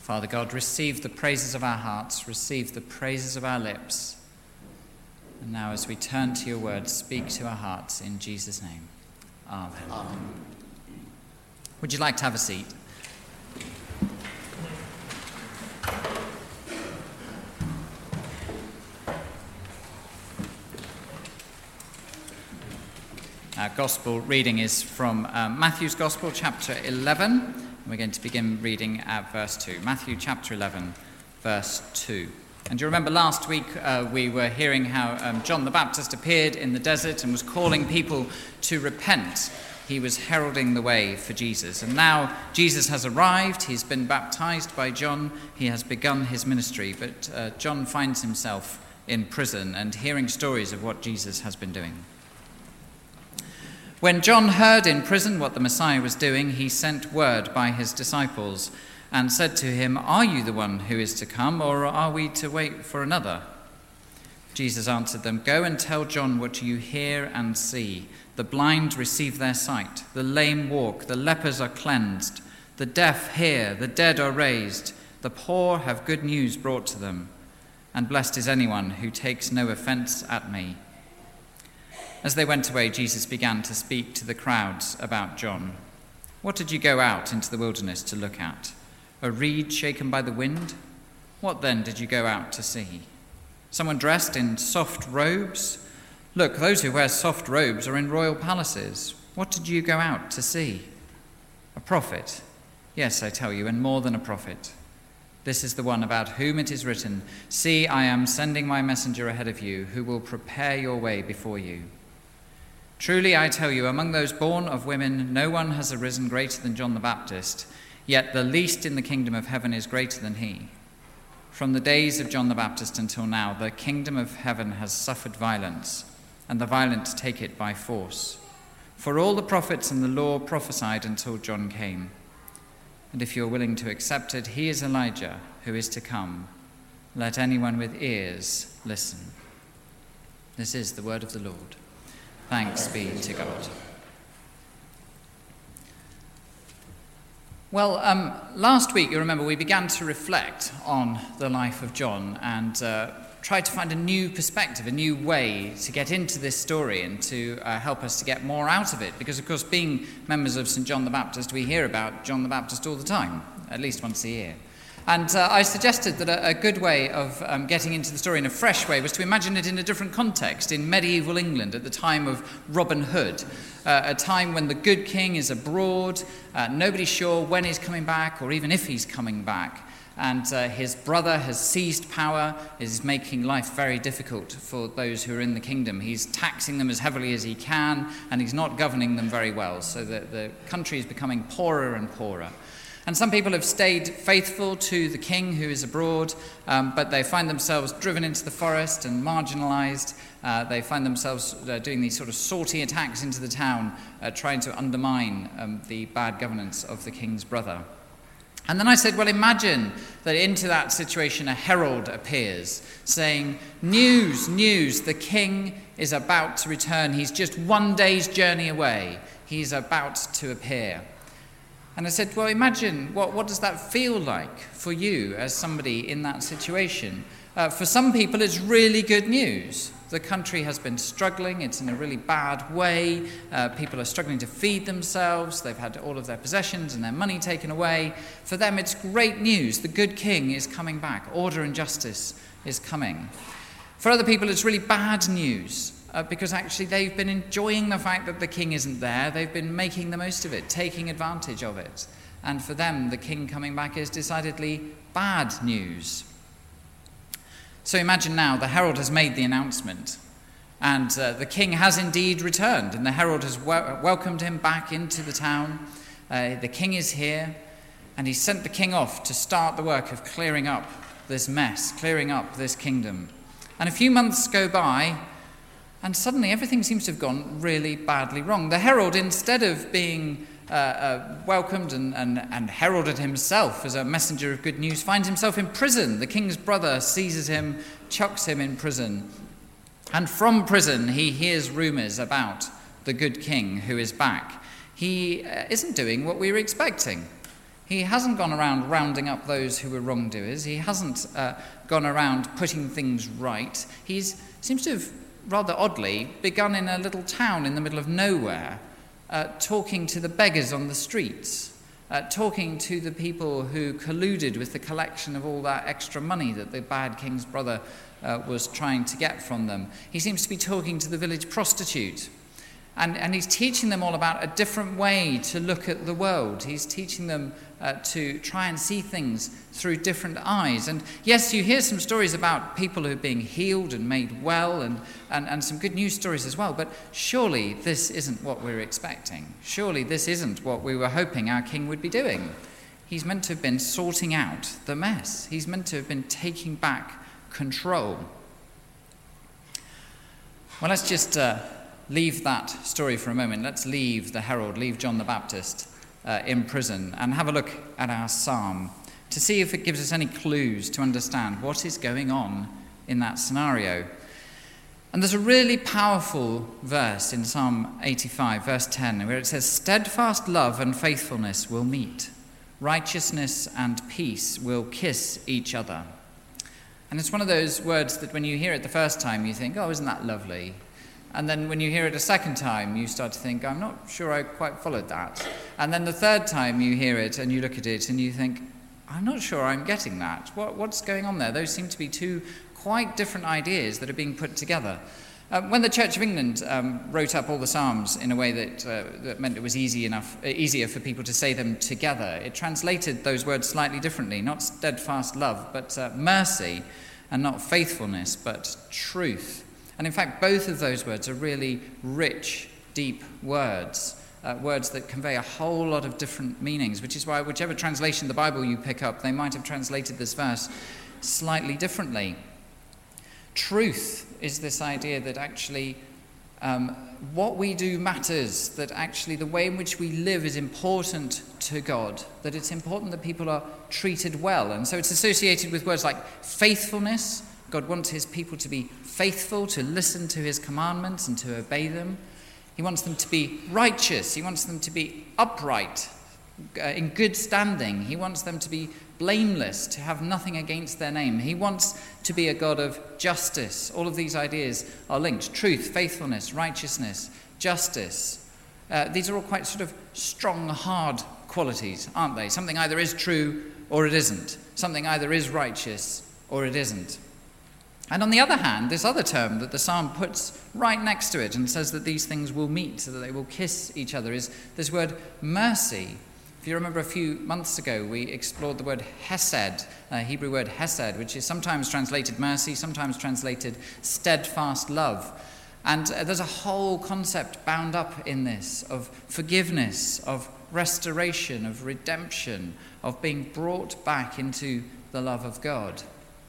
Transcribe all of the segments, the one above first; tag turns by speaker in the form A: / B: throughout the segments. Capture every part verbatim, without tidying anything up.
A: Father God, receive the praises of our hearts, receive the praises of our lips. And now as we turn to your word, speak to our hearts in Jesus' name. Amen. Amen. Would you like to have a seat? Our gospel reading is from uh, Matthew's Gospel, chapter eleven. We're going to begin reading at verse two. Matthew chapter eleven, verse two. And you remember last week uh, we were hearing how um, John the Baptist appeared in the desert and was calling people to repent. He was heralding the way for Jesus. And now Jesus has arrived. He's been baptized by John. He has begun his ministry. But uh, John finds himself in prison and hearing stories of what Jesus has been doing. When John heard in prison what the Messiah was doing, he sent word by his disciples and said to him, "Are you the one who is to come, or are we to wait for another?" Jesus answered them, "Go and tell John what you hear and see. The blind receive their sight, the lame walk, the lepers are cleansed, the deaf hear, the dead are raised, the poor have good news brought to them, and blessed is anyone who takes no offense at me." As they went away, Jesus began to speak to the crowds about John. "What did you go out into the wilderness to look at? A reed shaken by the wind? What then did you go out to see? Someone dressed in soft robes? Look, those who wear soft robes are in royal palaces. What did you go out to see? A prophet? Yes, I tell you, and more than a prophet. This is the one about whom it is written, 'See, I am sending my messenger ahead of you, who will prepare your way before you.' Truly, I tell you, among those born of women, no one has arisen greater than John the Baptist, yet the least in the kingdom of heaven is greater than he. From the days of John the Baptist until now, the kingdom of heaven has suffered violence, and the violent take it by force. For all the prophets and the law prophesied until John came. And if you are willing to accept it, he is Elijah who is to come. Let anyone with ears listen." This is the word of the Lord. Thanks be to God. Well, um, last week, you remember, we began to reflect on the life of John and uh, tried to find a new perspective, a new way to get into this story and to uh, help us to get more out of it. Because, of course, being members of Saint John the Baptist, we hear about John the Baptist all the time, at least once a year. And uh, I suggested that a, a good way of um, getting into the story in a fresh way was to imagine it in a different context, in medieval England at the time of Robin Hood, uh, a time when the good king is abroad, uh, nobody's sure when he's coming back or even if he's coming back, and uh, his brother has seized power, is making life very difficult for those who are in the kingdom. He's taxing them as heavily as he can, and he's not governing them very well, so that the country is becoming poorer and poorer. And some people have stayed faithful to the king who is abroad, um, but they find themselves driven into the forest and marginalized. Uh, they find themselves uh, doing these sort of sortie attacks into the town, uh, trying to undermine um, the bad governance of the king's brother. And then I said, well, imagine that into that situation a herald appears saying, "News, news, the king is about to return. He's just one day's journey away. He's about to appear." And I said, well, imagine, what, what does that feel like for you as somebody in that situation? Uh, for some people, it's really good news. The country has been struggling. It's in a really bad way. Uh, people are struggling to feed themselves. They've had all of their possessions and their money taken away. For them, it's great news. The good king is coming back. Order and justice is coming. For other people, it's really bad news. Uh, because actually they've been enjoying the fact that the king isn't there. They've been making the most of it, taking advantage of it. And for them, the king coming back is decidedly bad news. So imagine now the herald has made the announcement, and uh, the king has indeed returned, and the herald has wel- welcomed him back into the town. Uh, the king is here, and he sent the king off to start the work of clearing up this mess, clearing up this kingdom. And a few months go by, and suddenly everything seems to have gone really badly wrong. The herald, instead of being uh, uh, welcomed and, and, and heralded himself as a messenger of good news, finds himself in prison. The king's brother seizes him, chucks him in prison. And from prison he hears rumours about the good king who is back. He uh, isn't doing what we were expecting. He hasn't gone around rounding up those who were wrongdoers. He hasn't uh, gone around putting things right. He seems to have, rather oddly, begun in a little town in the middle of nowhere, uh, talking to the beggars on the streets, uh, talking to the people who colluded with the collection of all that extra money that the bad king's brother uh, was trying to get from them. He seems to be talking to the village prostitute. And, and he's teaching them all about a different way to look at the world. He's teaching them uh, to try and see things through different eyes. And yes, you hear some stories about people who are being healed and made well, and, and, and some good news stories as well. But surely this isn't what we're expecting. Surely this isn't what we were hoping our king would be doing. He's meant to have been sorting out the mess. He's meant to have been taking back control. Well, let's just... Uh, Leave that story for a moment. Let's leave the herald, leave John the Baptist uh, in prison, and have a look at our psalm to see if it gives us any clues to understand what is going on in that scenario. And there's a really powerful verse in Psalm eighty-five, verse ten, where it says, "Steadfast love and faithfulness will meet. Righteousness and peace will kiss each other." And it's one of those words that when you hear it the first time, you think, oh, isn't that lovely? And then when you hear it a second time, you start to think, I'm not sure I quite followed that. And then the third time you hear it and you look at it and you think, I'm not sure I'm getting that. What, what's going on there? Those seem to be two quite different ideas that are being put together. Uh, when the Church of England um, wrote up all the Psalms in a way that, uh, that meant it was easy enough, uh, easier for people to say them together, it translated those words slightly differently. Not steadfast love, but uh, mercy, and not faithfulness, but truth. And in fact, both of those words are really rich, deep words, uh, words that convey a whole lot of different meanings, which is why whichever translation of the Bible you pick up, they might have translated this verse slightly differently. Truth is this idea that actually um, what we do matters, that actually the way in which we live is important to God, that it's important that people are treated well. And so it's associated with words like faithfulness. God wants his people to be faithful, to listen to his commandments and to obey them. He wants them to be righteous. He wants them to be upright, uh, in good standing. He wants them to be blameless, to have nothing against their name. He wants to be a God of justice. All of these ideas are linked. Truth, faithfulness, righteousness, justice. Uh, these are all quite sort of strong, hard qualities, aren't they? Something either is true or it isn't. Something either is righteous or it isn't. And on the other hand, this other term that the psalm puts right next to it and says that these things will meet, so that they will kiss each other, is this word mercy. If you remember a few months ago, we explored the word hesed, a Hebrew word hesed, which is sometimes translated mercy, sometimes translated steadfast love. And uh, there's a whole concept bound up in this of forgiveness, of restoration, of redemption, of being brought back into the love of God.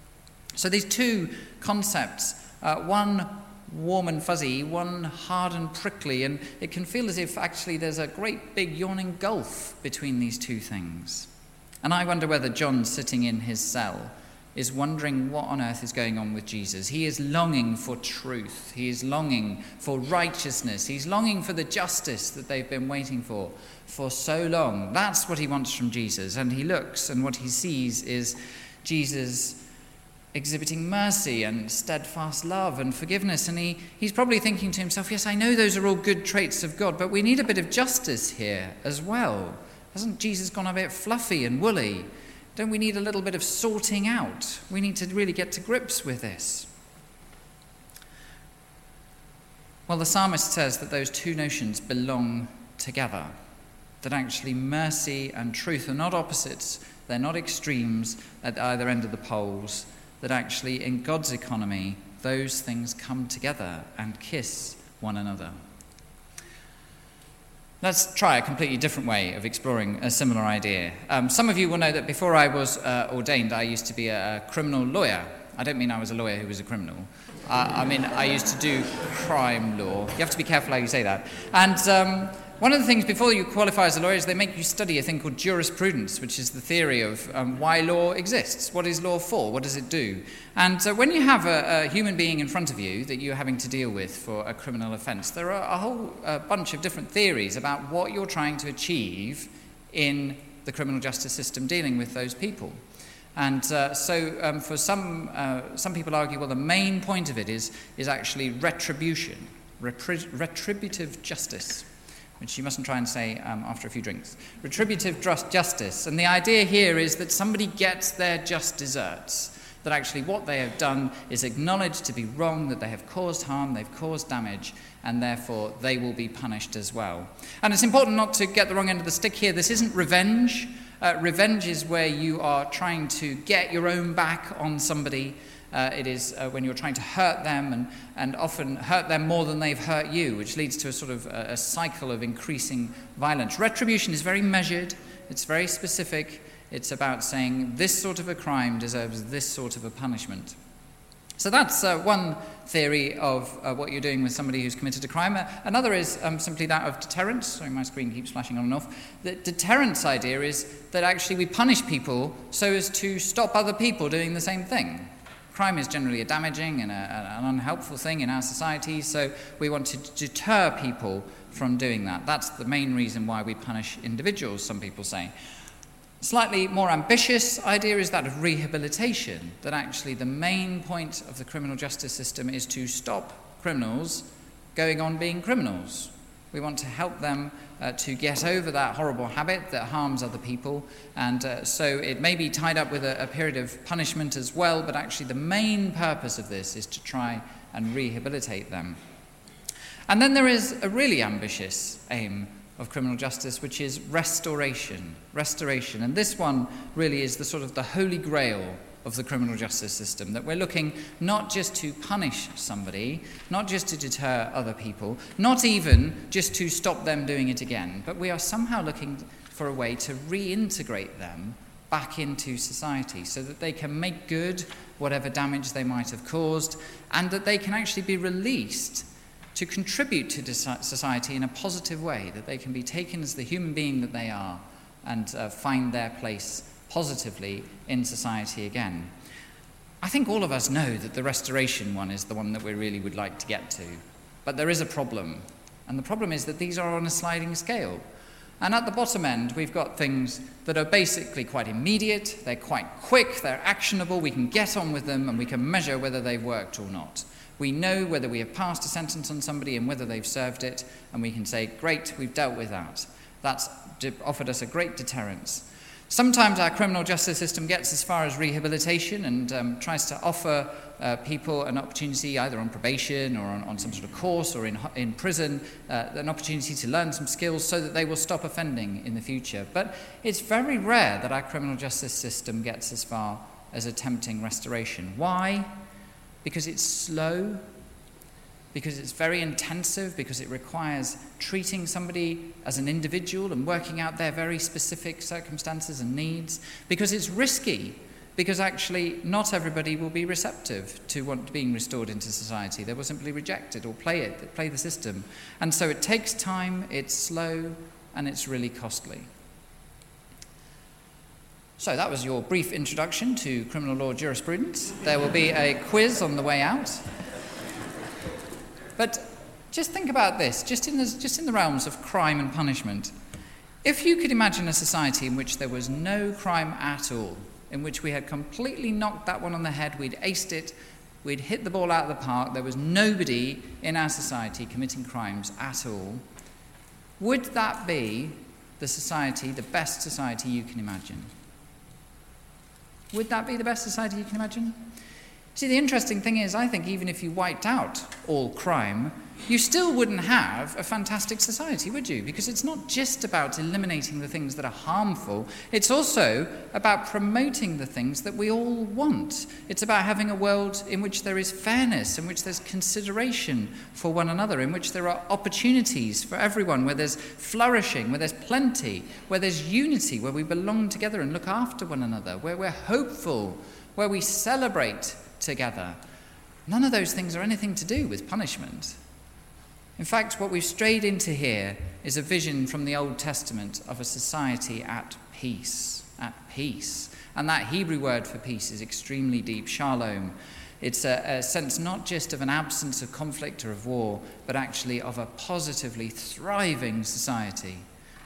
A: So these two concepts, uh, one warm and fuzzy, one hard and prickly, and it can feel as if actually there's a great big yawning gulf between these two things. And I wonder whether John, sitting in his cell, is wondering what on earth is going on with Jesus. He is longing for truth. He is longing for righteousness. He's longing for the justice that they've been waiting for for so long. That's what he wants from Jesus. And he looks, and what he sees is Jesus exhibiting mercy and steadfast love and forgiveness. And he, he's probably thinking to himself, yes, I know those are all good traits of God, but we need a bit of justice here as well. Hasn't Jesus gone a bit fluffy and woolly? Don't we need a little bit of sorting out? We need to really get to grips with this. Well, the psalmist says that those two notions belong together, that actually mercy and truth are not opposites, they're not extremes at either end of the poles, that actually in God's economy, those things come together and kiss one another. Let's try a completely different way of exploring a similar idea. Um, some of you will know that before I was uh, ordained, I used to be a, a criminal lawyer. I don't mean I was a lawyer who was a criminal. Uh, I mean, I used to do crime law. You have to be careful how you say that. And um, one of the things before you qualify as a lawyer is they make you study a thing called jurisprudence, which is the theory of um, why law exists. What is law for? What does it do? And uh, when you have a, a human being in front of you that you're having to deal with for a criminal offence, there are a whole uh, bunch of different theories about what you're trying to achieve in the the criminal justice system dealing with those people. And uh, so um, for some, uh, some people argue, well, the main point of it is, is actually retribution, repri- retributive justice, which you mustn't try and say um, after a few drinks. Retributive justice. And the idea here is that somebody gets their just desserts, that actually what they have done is acknowledged to be wrong, that they have caused harm, they've caused damage, and therefore they will be punished as well. And it's important not to get the wrong end of the stick here. This isn't revenge. Uh, revenge is where you are trying to get your own back on somebody. Uh, it is uh, when you're trying to hurt them and, and often hurt them more than they've hurt you, which leads to a sort of a, a cycle of increasing violence. Retribution is very measured. It's very specific. It's about saying this sort of a crime deserves this sort of a punishment. So that's uh, one theory of uh, what you're doing with somebody who's committed a crime. Uh, another is um, simply that of deterrence. Sorry, my screen keeps flashing on and off. The deterrence idea is that actually we punish people so as to stop other people doing the same thing. Crime is generally a damaging and a, an unhelpful thing in our society, so we want to deter people from doing that. That's the main reason why we punish individuals, some people say. Slightly more ambitious idea is that of rehabilitation, that actually the main point of the criminal justice system is to stop criminals going on being criminals. We want to help them uh, to get over that horrible habit that harms other people, and uh, so it may be tied up with a, a period of punishment as well, but actually the main purpose of this is to try and rehabilitate them. And then there is a really ambitious aim of criminal justice, which is restoration. Restoration. And this one really is the sort of the holy grail of the criminal justice system, that we're looking not just to punish somebody, not just to deter other people, not even just to stop them doing it again, but we are somehow looking for a way to reintegrate them back into society so that they can make good whatever damage they might have caused, and that they can actually be released to contribute to society in a positive way, that they can be taken as the human being that they are and uh, find their place positively in society again. I think all of us know that the restoration one is the one that we really would like to get to, but there is a problem, and the problem is that these are on a sliding scale. And at the bottom end, we've got things that are basically quite immediate, they're quite quick, they're actionable, we can get on with them, and we can measure whether they've worked or not. We know whether we have passed a sentence on somebody and whether they've served it, and we can say, great, we've dealt with that. That's offered us a great deterrence. Sometimes our criminal justice system gets as far as rehabilitation and um, tries to offer uh, people an opportunity, either on probation or on, on some sort of course or in, in prison, uh, an opportunity to learn some skills so that they will stop offending in the future. But it's very rare that our criminal justice system gets as far as attempting restoration. Why? Because it's slow, because it's very intensive, because it requires treating somebody as an individual and working out their very specific circumstances and needs, because it's risky, because actually not everybody will be receptive to want being restored into society. They will simply reject it or play it, play the system. And so it takes time, it's slow, and it's really costly. So that was your brief introduction to criminal law jurisprudence. There will be a quiz on the way out. But just think about this, just in the, just in the realms of crime and punishment. If you could imagine a society in which there was no crime at all, in which we had completely knocked that one on the head, we'd aced it, we'd hit the ball out of the park, there was nobody in our society committing crimes at all, would that be the society, the best society you can imagine? Would that be the best society you can imagine? See, the interesting thing is, I think even if you wiped out all crime, you still wouldn't have a fantastic society, would you? Because it's not just about eliminating the things that are harmful, it's also about promoting the things that we all want. It's about having a world in which there is fairness, in which there's consideration for one another, in which there are opportunities for everyone, where there's flourishing, where there's plenty, where there's unity, where we belong together and look after one another, where we're hopeful, where we celebrate together. None of those things are anything to do with punishment. In fact, what we've strayed into here is a vision from the Old Testament of a society at peace, at peace. And that Hebrew word for peace is extremely deep, shalom. It's a, a sense not just of an absence of conflict or of war, but actually of a positively thriving society.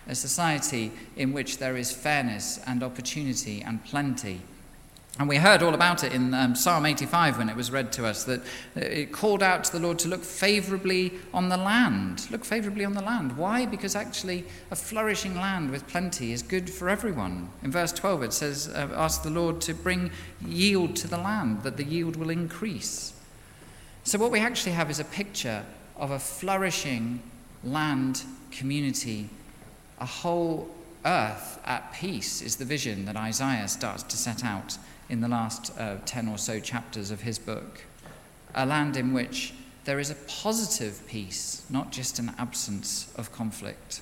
A: a society in which there is fairness and opportunity and plenty. And we heard all about it in um, Psalm eighty-five when it was read to us, that it called out to the Lord to look favourably on the land. Look favourably on the land. Why? Because actually a flourishing land with plenty is good for everyone. In verse twelve it says, uh, ask the Lord to bring yield to the land, that the yield will increase. So what we actually have is a picture of a flourishing land community, a whole earth at peace is the vision that Isaiah starts to set out in the last uh, ten or so chapters of his book. A land in which there is a positive peace, not just an absence of conflict.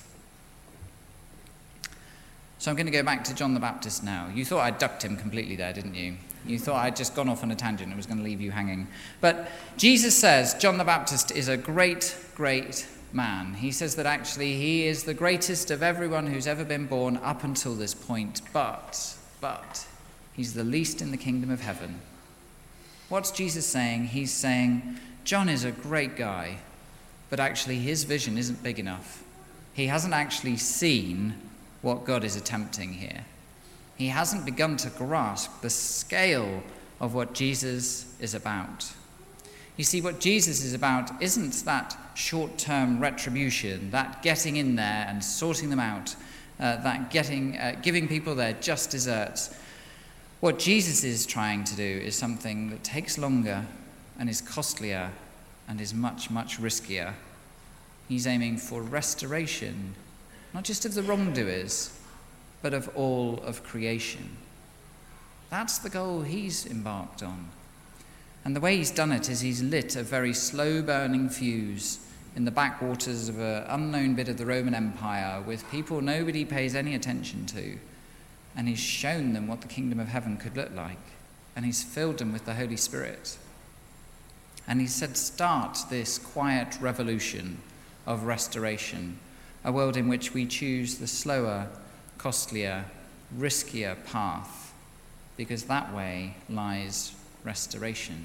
A: So I'm going to go back to John the Baptist now. You thought I'd ducked him completely there, didn't you? You thought I'd just gone off on a tangent and was going to leave you hanging. But Jesus says John the Baptist is a great, great man. He says that actually he is the greatest of everyone who's ever been born up until this point, but, but, he's the least in the kingdom of heaven. What's Jesus saying? He's saying, John is a great guy, but actually his vision isn't big enough. He hasn't actually seen what God is attempting here. He hasn't begun to grasp the scale of what Jesus is about. You see, what Jesus is about isn't that short-term retribution, that getting in there and sorting them out, uh, that getting, uh, giving people their just desserts. What Jesus is trying to do is something that takes longer and is costlier and is much, much riskier. He's aiming for restoration, not just of the wrongdoers, but of all of creation. That's the goal he's embarked on. And the way he's done it is he's lit a very slow-burning fuse in the backwaters of an unknown bit of the Roman Empire with people nobody pays any attention to. And he's shown them what the kingdom of heaven could look like. And he's filled them with the Holy Spirit. And he said, start this quiet revolution of restoration, a world in which we choose the slower, costlier, riskier path, because that way lies restoration.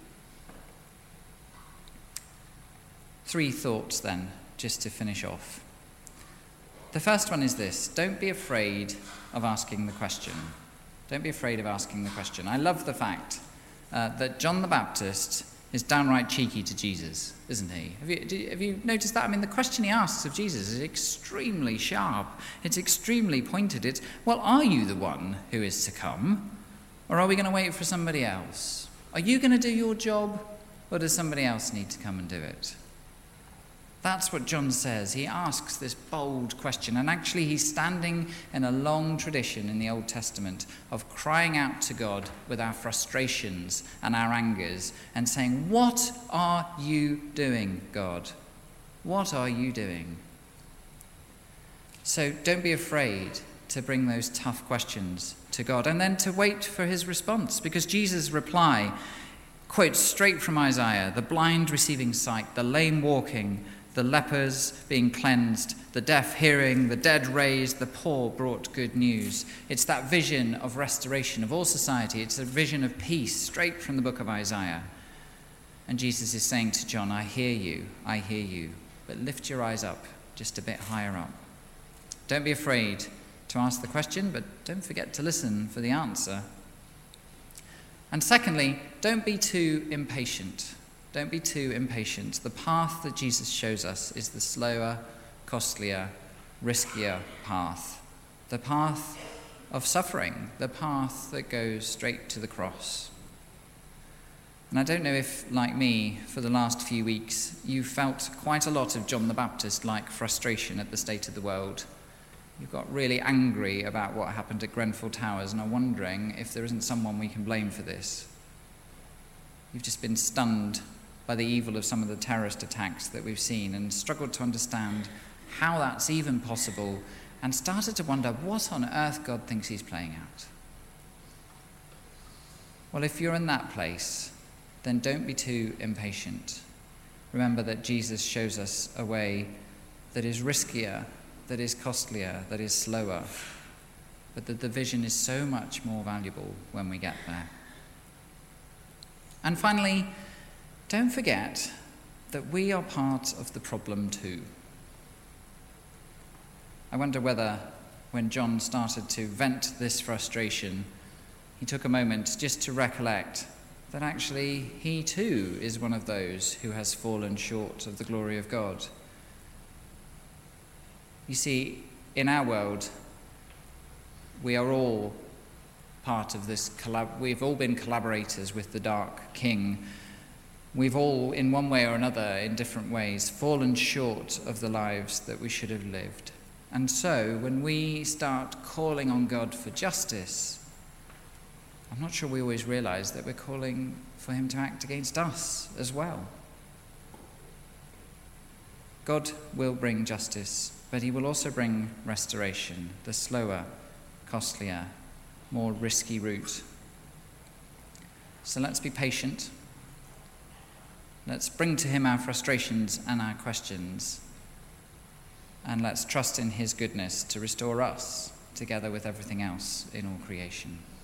A: Three thoughts then, just to finish off. The first one is this: don't be afraid of asking the question. Don't be afraid of asking the question. I love the fact uh, that John the Baptist is downright cheeky to Jesus, isn't he? Have you, do, have you noticed that? I mean, the question he asks of Jesus is extremely sharp. It's extremely pointed. It's, well, are you the one who is to come? Or are we going to wait for somebody else? Are you going to do your job? Or does somebody else need to come and do it? That's what John says. He asks this bold question. And actually, he's standing in a long tradition in the Old Testament of crying out to God with our frustrations and our angers and saying, what are you doing, God? What are you doing? So don't be afraid to bring those tough questions to God and then to wait for his response, because Jesus' reply quotes straight from Isaiah: the blind receiving sight, the lame walking, the lepers being cleansed, the deaf hearing, the dead raised, the poor brought good news. It's that vision of restoration of all society. It's a vision of peace straight from the book of Isaiah. And Jesus is saying to John, I hear you, I hear you, but lift your eyes up just a bit higher up. Don't be afraid to ask the question, but don't forget to listen for the answer. And secondly, don't be too impatient. Don't be too impatient. The path that Jesus shows us is the slower, costlier, riskier path. The path of suffering, the path that goes straight to the cross. And I don't know if, like me, for the last few weeks, you've felt quite a lot of John the Baptist-like frustration at the state of the world. You've got really angry about what happened at Grenfell Towers and are wondering if there isn't someone we can blame for this. You've just been stunned by the evil of some of the terrorist attacks that we've seen and struggled to understand how that's even possible, and started to wonder what on earth God thinks he's playing out. Well, if you're in that place, then don't be too impatient. Remember that Jesus shows us a way that is riskier, that is costlier, that is slower, but that the vision is so much more valuable when we get there. And finally, don't forget that we are part of the problem too. I wonder whether when John started to vent this frustration, he took a moment just to recollect that actually he too is one of those who has fallen short of the glory of God. You see, in our world, we are all part of this, collab- we've all been collaborators with the Dark King. We've all, in one way or another, in different ways, fallen short of the lives that we should have lived. And so, when we start calling on God for justice, I'm not sure we always realize that we're calling for him to act against us as well. God will bring justice, but he will also bring restoration, the slower, costlier, more risky route. So let's be patient. Let's bring to him our frustrations and our questions. And let's trust in his goodness to restore us together with everything else in all creation.